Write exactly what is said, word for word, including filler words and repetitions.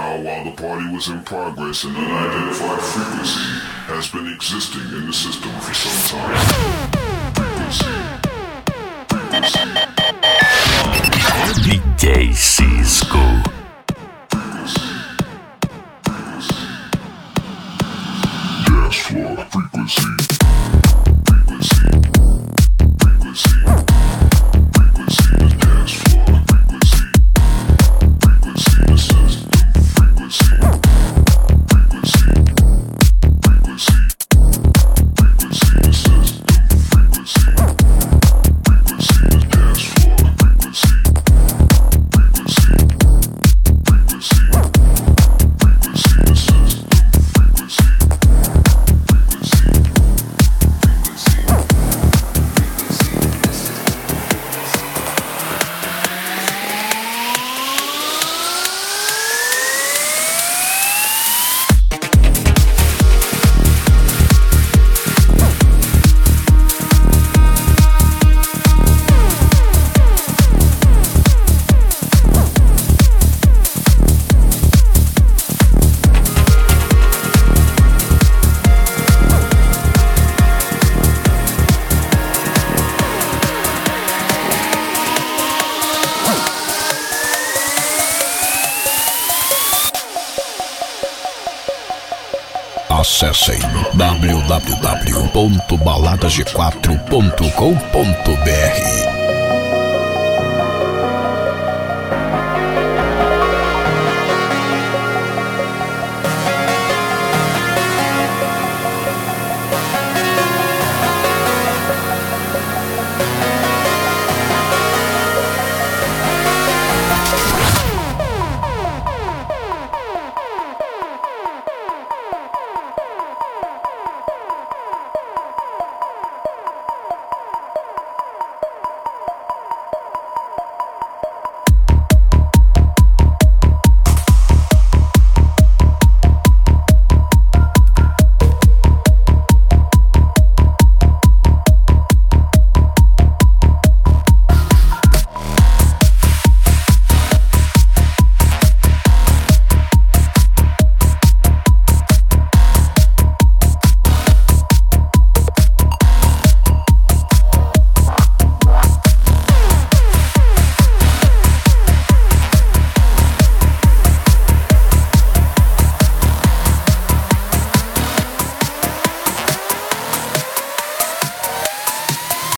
Now, while the party was in progress, an unidentified frequency has been existing in the system for some time. Frequency. Frequency. D J Cisco. Frequency. Frequency. Dance floor. Frequency. Frequency. Frequency. Frequency. The dance floor. Frequency. Frequency. The system. Frequency. Frequency. Frequency. Frequency. The system. Frequency. Frequency. The dance floor. Frequency. Frequency. Frequency. Frequency. The system. Frequency. Acessem w w w ponto baladas g quatro ponto com ponto b r.